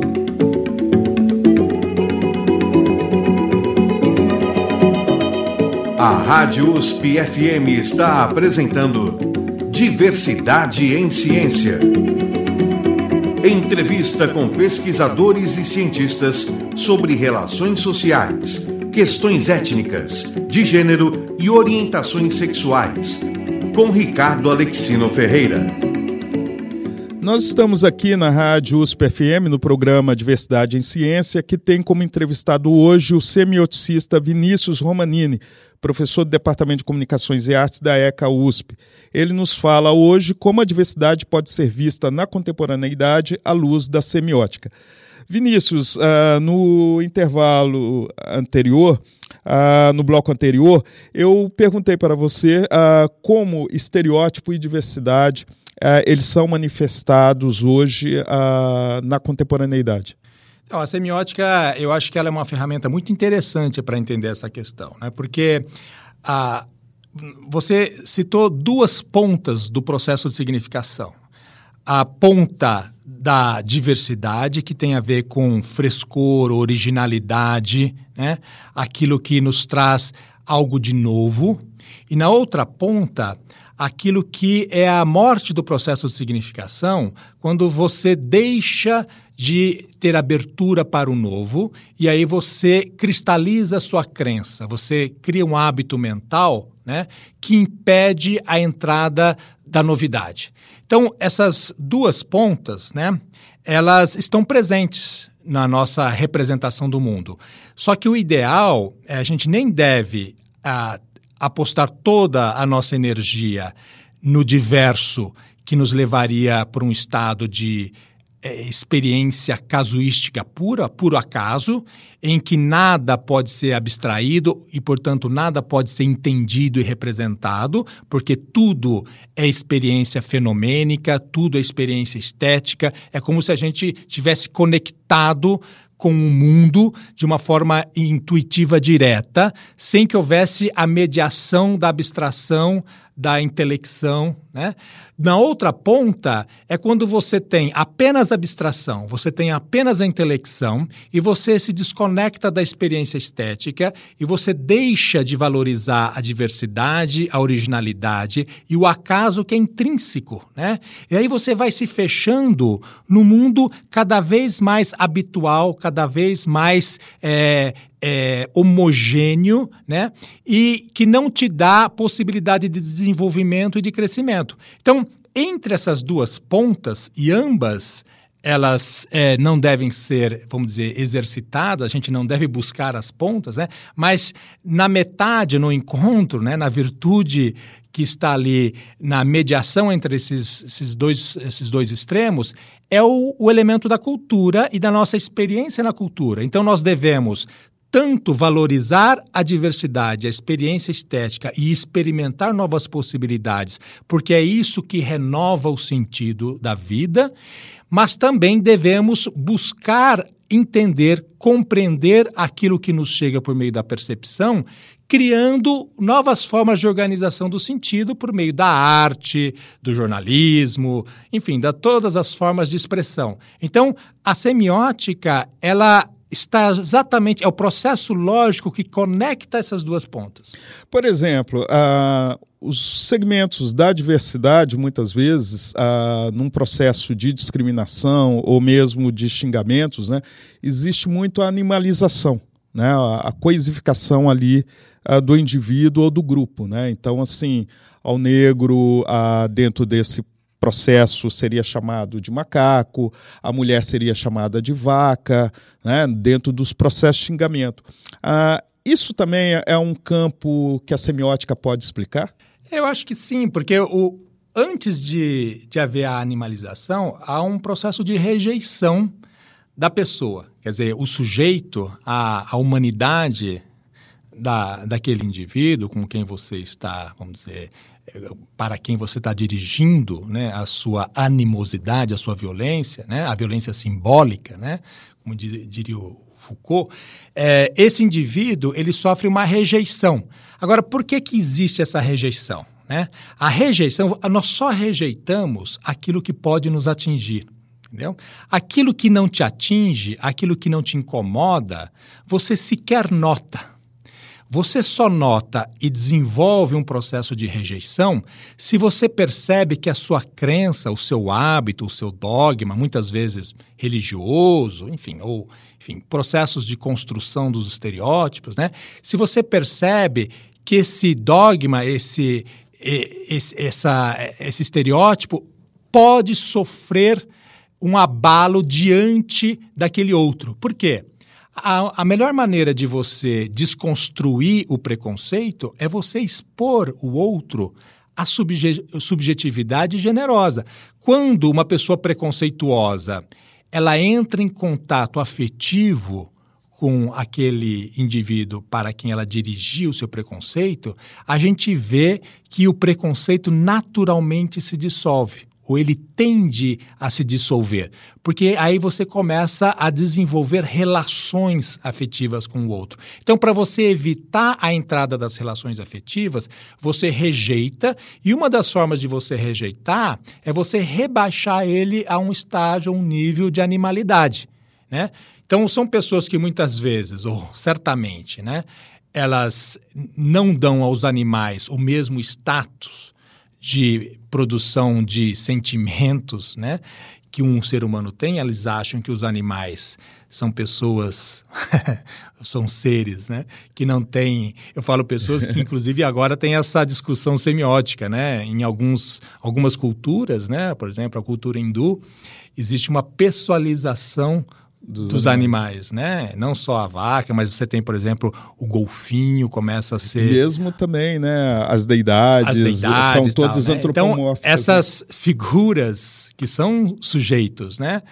A Rádio USP-FM está apresentando Diversidade em Ciência. Entrevista com pesquisadores e cientistas sobre relações sociais, questões étnicas, de gênero e orientações sexuais. Com Ricardo Alexino Ferreira. Nós estamos aqui na Rádio USP-FM, no programa Diversidade em Ciência, que tem como entrevistado hoje o semioticista Vinícius Romanini, professor do Departamento de Comunicações e Artes da ECA USP. Ele nos fala hoje como a diversidade pode ser vista na contemporaneidade à luz da semiótica. Vinícius, no intervalo anterior, no bloco anterior, eu perguntei para você como estereótipo e diversidade eles são manifestados hoje na contemporaneidade. Então, a semiótica, eu acho que ela é uma ferramenta muito interessante para entender essa questão, né? Porque você citou duas pontas do processo de significação. A ponta da diversidade, que tem a ver com frescor, originalidade, né? Aquilo que nos traz algo de novo. E na outra ponta, aquilo que é a morte do processo de significação, quando você deixa de ter abertura para o novo e aí você cristaliza a sua crença, você cria um hábito mental, né, que impede a entrada da novidade. Então, essas duas pontas, né, elas estão presentes na nossa representação do mundo. Só que o ideal, a gente nem deve apostar toda a nossa energia no diverso que nos levaria para um estado de experiência casuística pura, puro acaso, em que nada pode ser abstraído e, portanto, nada pode ser entendido e representado, porque tudo é experiência fenomênica, tudo é experiência estética, é como se a gente tivesse conectado com o mundo de uma forma intuitiva direta, sem que houvesse a mediação da abstração, da intelecção, né? Na outra ponta é quando você tem apenas abstração, você tem apenas a intelecção e você se desconecta da experiência estética e você deixa de valorizar a diversidade, a originalidade e o acaso que é intrínseco, né? E aí você vai se fechando no mundo cada vez mais habitual, cada vez mais homogêneo, né? E que não te dá possibilidade de desenvolvimento e de crescimento. Então, entre essas duas pontas, e ambas elas não devem ser, vamos dizer, exercitadas, a gente não deve buscar as pontas, né? Mas na metade, no encontro, né? Na virtude que está ali na mediação entre esses dois extremos, é o elemento da cultura e da nossa experiência na cultura. Então, nós devemos tanto valorizar a diversidade, a experiência estética e experimentar novas possibilidades, porque é isso que renova o sentido da vida, mas também devemos buscar entender, compreender aquilo que nos chega por meio da percepção, criando novas formas de organização do sentido por meio da arte, do jornalismo, enfim, de todas as formas de expressão. Então, a semiótica, ela está exatamente, é o processo lógico que conecta essas duas pontas. Por exemplo, os segmentos da diversidade, muitas vezes, num processo de discriminação ou mesmo de xingamentos, né, existe muito a animalização, né, a coisificação ali do indivíduo ou do grupo, né? Então, assim, ao negro, dentro desse processo seria chamado de macaco, a mulher seria chamada de vaca, né, dentro dos processos de xingamento. Isso também é um campo que a semiótica pode explicar? Eu acho que sim, porque antes de haver a animalização, há um processo de rejeição da pessoa. Quer dizer, o sujeito, a humanidade daquele indivíduo com quem você está, vamos dizer, para quem você está dirigindo, né, a sua animosidade, a sua violência, né, a violência simbólica, né, como diria o Foucault, esse indivíduo ele sofre uma rejeição. Agora, por que existe essa rejeição, né? A rejeição, nós só rejeitamos aquilo que pode nos atingir. Entendeu? Aquilo que não te atinge, aquilo que não te incomoda, você sequer nota. Você só nota e desenvolve um processo de rejeição se você percebe que a sua crença, o seu hábito, o seu dogma, muitas vezes religioso, enfim, processos de construção dos estereótipos, né? Se você percebe que esse dogma, esse estereótipo pode sofrer um abalo diante daquele outro. Por quê? A melhor maneira de você desconstruir o preconceito é você expor o outro à subjetividade generosa. Quando uma pessoa preconceituosa ela entra em contato afetivo com aquele indivíduo para quem ela dirigiu o seu preconceito, a gente vê que o preconceito naturalmente se dissolve. Ou ele tende a se dissolver, porque aí você começa a desenvolver relações afetivas com o outro. Então, para você evitar a entrada das relações afetivas, você rejeita, e uma das formas de você rejeitar é você rebaixar ele a um estágio, a um nível de animalidade, né? Então, são pessoas que muitas vezes, ou certamente, né, elas não dão aos animais o mesmo status de produção de sentimentos, né, que um ser humano tem. Eles acham que os animais são pessoas, são seres, né, que não têm... Eu falo pessoas que, inclusive, agora tem essa discussão semiótica, né, em algumas culturas, né, por exemplo, a cultura hindu, existe uma pessoalização dos animais, né? Não só a vaca, mas você tem, por exemplo, o golfinho começa a ser... Mesmo também, né? As deidades são todas antropomórficas. Então, essas figuras que são sujeitos, né?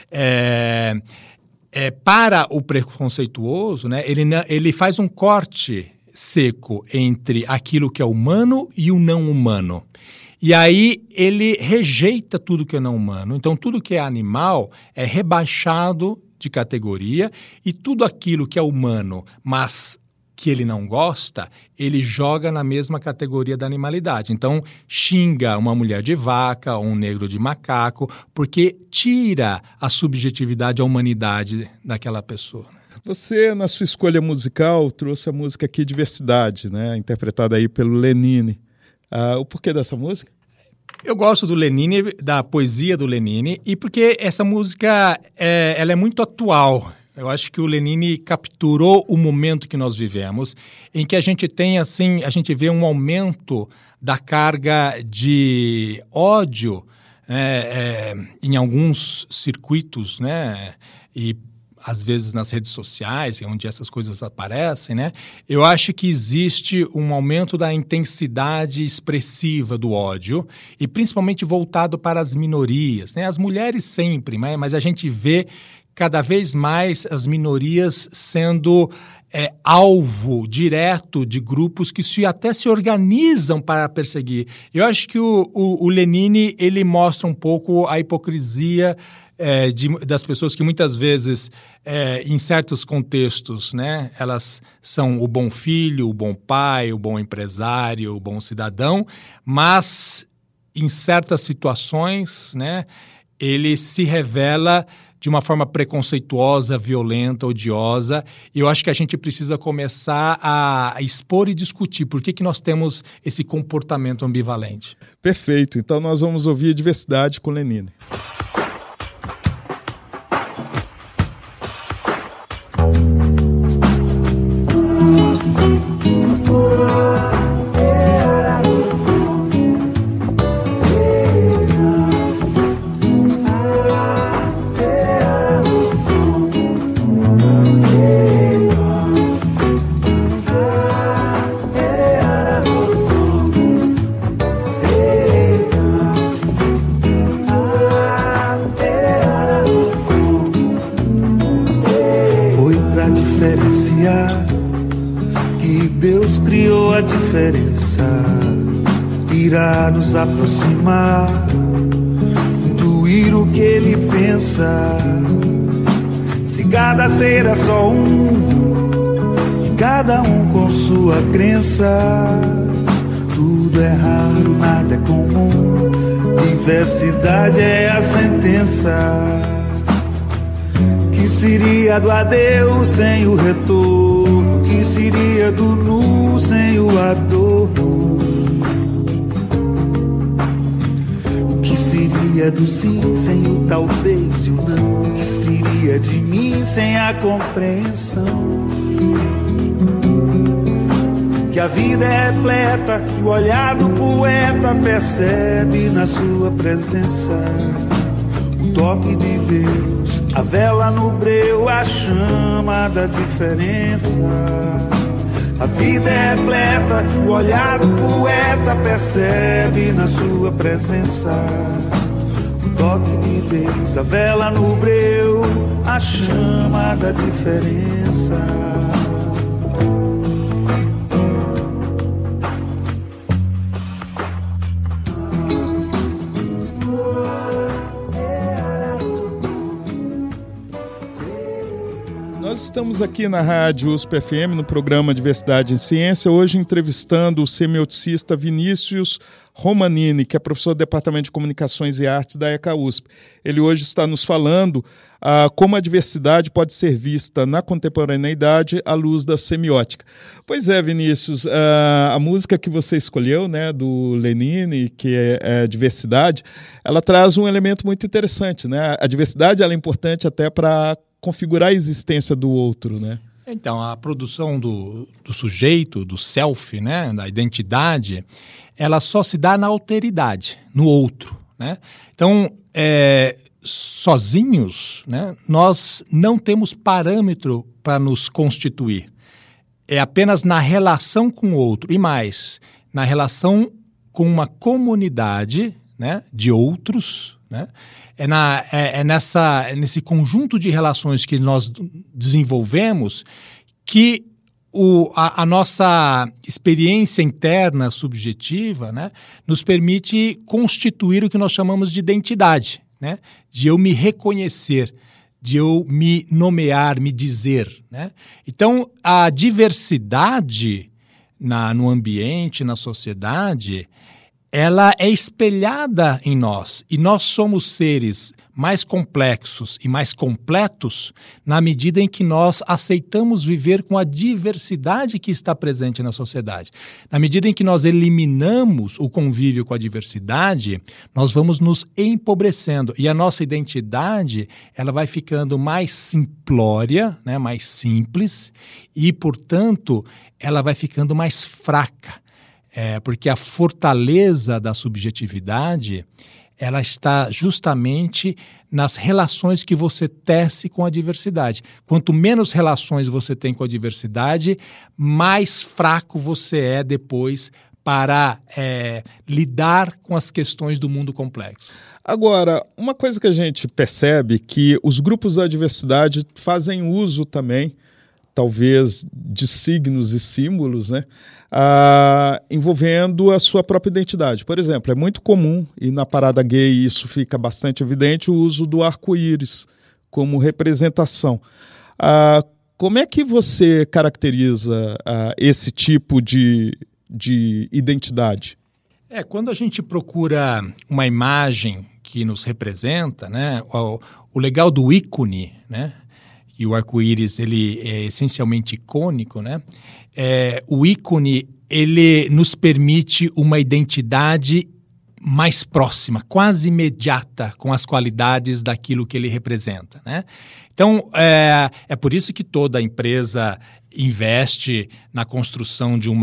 Para o preconceituoso, né? Ele faz um corte seco entre aquilo que é humano e o não humano. E aí ele rejeita tudo que é não humano. Então, tudo que é animal é rebaixado de categoria, e tudo aquilo que é humano, mas que ele não gosta, ele joga na mesma categoria da animalidade. Então, xinga uma mulher de vaca ou um negro de macaco, porque tira a subjetividade, a humanidade daquela pessoa. Você, na sua escolha musical, trouxe a música aqui Diversidade, né? Interpretada aí pelo Lenine. O porquê dessa música? Eu gosto do Lenine, da poesia do Lenine, e porque essa música ela é muito atual. Eu acho que o Lenine capturou o momento que nós vivemos, em que a gente tem, assim, a gente vê um aumento da carga de ódio em alguns circuitos, né? E às vezes nas redes sociais, onde essas coisas aparecem, né? Eu acho que existe um aumento da intensidade expressiva do ódio, e principalmente voltado para as minorias, né? As mulheres sempre, mas a gente vê cada vez mais as minorias sendo alvo direto de grupos que até se organizam para perseguir. Eu acho que o Lenine, ele mostra um pouco a hipocrisia das pessoas que muitas vezes, em certos contextos, né, elas são o bom filho, o bom pai, o bom empresário, o bom cidadão, mas em certas situações, né, ele se revela de uma forma preconceituosa, violenta, odiosa. E eu acho que a gente precisa começar a expor e discutir por que nós temos esse comportamento ambivalente. Perfeito. Então nós vamos ouvir Diversidade com Lenine. Que Deus criou a diferença, irá nos aproximar, intuir o que Ele pensa. Se cada ser é só um, e cada um com sua crença, tudo Tudo é raro, nada é comum. Diversidade é a sentença. Que seria do adeus sem o retorno? Que seria do nu sem o adorno? O que seria do sim sem o talvez e o não? O que seria de mim sem a compreensão? Que a vida é repleta e o olhar do poeta percebe na sua presença o toque de Deus, a vela no breu, a chama da diferença. A vida é repleta, o olhar do poeta percebe na sua presença o toque de Deus, a vela no breu, a chama da diferença. Nós estamos aqui na Rádio USP-FM, no programa Diversidade em Ciência, hoje entrevistando o semioticista Vinícius Romanini, que é professor do Departamento de Comunicações e Artes da ECA USP. Ele hoje está nos falando como a diversidade pode ser vista na contemporaneidade à luz da semiótica. Pois é, Vinícius, a música que você escolheu, né, do Lenine, que é diversidade, ela traz um elemento muito interessante, né? A diversidade ela é importante até para configurar a existência do outro, né? Então, a produção do sujeito, do self, né, da identidade, ela só se dá na alteridade, no outro, né? Então, sozinhos, né, nós não temos parâmetro para nos constituir. É apenas na relação com o outro, e mais, na relação com uma comunidade, né, de outros, né? Nesse conjunto de relações que nós desenvolvemos que a nossa experiência interna subjetiva, né, nos permite constituir o que nós chamamos de identidade, né, de eu me reconhecer, de eu me nomear, me dizer, né? Então, a diversidade no ambiente, na sociedade, ela é espelhada em nós, e nós somos seres mais complexos e mais completos na medida em que nós aceitamos viver com a diversidade que está presente na sociedade. Na medida em que nós eliminamos o convívio com a diversidade, nós vamos nos empobrecendo, e a nossa identidade ela vai ficando mais simplória, né, mais simples, e, portanto, ela vai ficando mais fraca. Porque a fortaleza da subjetividade, ela está justamente nas relações que você tece com a diversidade. Quanto menos relações você tem com a diversidade, mais fraco você é depois para lidar com as questões do mundo complexo. Agora, uma coisa que a gente percebe que os grupos da diversidade fazem uso também, talvez, de signos e símbolos, né? Envolvendo a sua própria identidade. Por exemplo, é muito comum, e na parada gay isso fica bastante evidente, o uso do arco-íris como representação. Como é que você caracteriza esse tipo de identidade? Quando a gente procura uma imagem que nos representa, né, o legal do ícone, né, e o arco-íris ele é essencialmente icônico, né? O ícone ele nos permite uma identidade mais próxima, quase imediata com as qualidades daquilo que ele representa, né? Então, é por isso que toda empresa investe na construção de um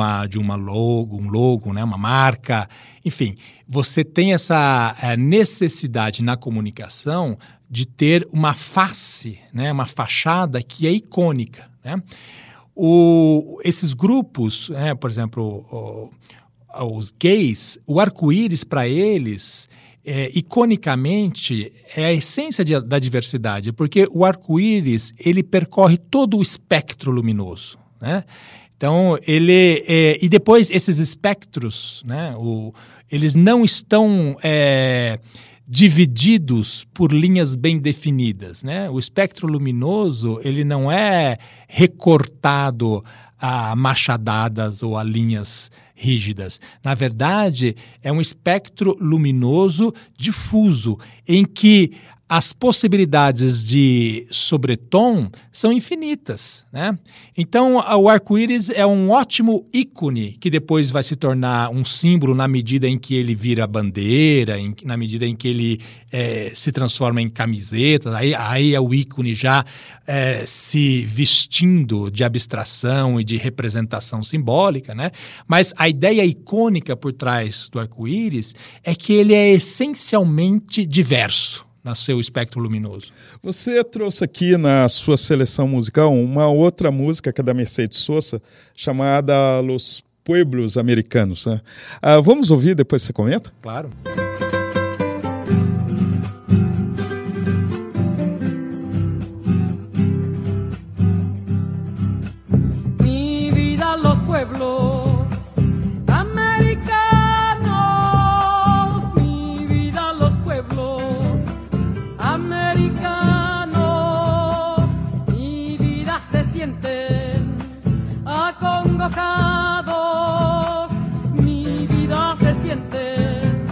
logo, né, uma marca. Enfim, você tem essa necessidade na comunicação de ter uma face, né, uma fachada que é icônica, né? Esses grupos, né, por exemplo, os gays, o arco-íris para eles, iconicamente, é a essência da diversidade, porque o arco-íris ele percorre todo o espectro luminoso, né? Então, e depois esses espectros, né, eles não estão divididos por linhas bem definidas, né? O espectro luminoso, ele não é recortado a machadadas ou a linhas rígidas. Na verdade, é um espectro luminoso difuso, em que as possibilidades de sobretom são infinitas, né? Então, o arco-íris é um ótimo ícone que depois vai se tornar um símbolo na medida em que ele vira bandeira, na medida em que ele se transforma em camiseta. Aí é o ícone já se vestindo de abstração e de representação simbólica, né? Mas a ideia icônica por trás do arco-íris é que ele é essencialmente diverso no seu espectro luminoso. Você trouxe aqui na sua seleção musical uma outra música que é da Mercedes Sosa, chamada Los Pueblos Americanos, né? Vamos ouvir, depois você comenta? Claro. Mi vida, los pueblos americanos, mi vida se sienten acongojados, mi vida se sienten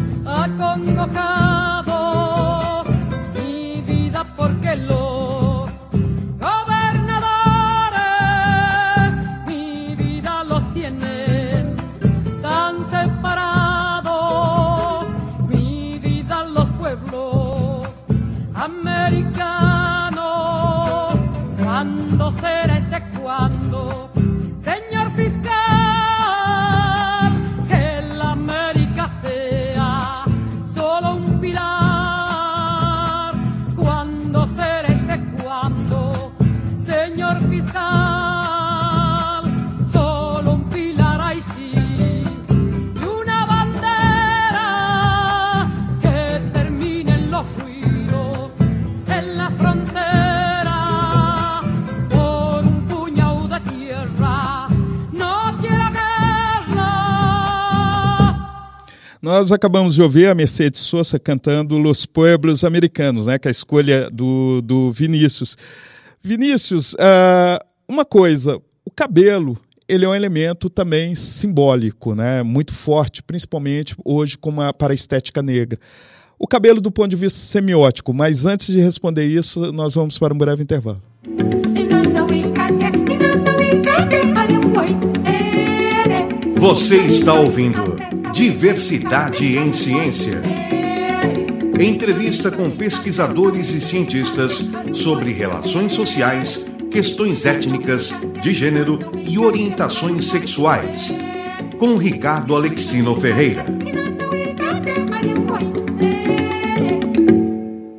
acongojados, mi vida porque los gobernadores, mi vida los tienen tan separados, mi vida los pueblos americanos. ¿Cuándo será ese cuándo, señor fiscal, que la América sea solo un pilar? ¿Cuándo será ese cuándo, señor fiscal, solo un pilar? Ay sí, y una bandera que termine en los ruidos en la frontera, por un puñado de tierra, no quiero guerra. Nós acabamos de ouvir a Mercedes Sosa cantando Los Pueblos Americanos, né, que é a escolha do Vinícius. Vinícius, uma coisa, o cabelo, ele é um elemento também simbólico, né, muito forte, principalmente hoje para a estética negra. O cabelo do ponto de vista semiótico, mas antes de responder isso, nós vamos para um breve intervalo. Você está ouvindo Diversidade em Ciência. Entrevista com pesquisadores e cientistas sobre relações sociais, questões étnicas, de gênero e orientações sexuais. Com Ricardo Alexino Ferreira.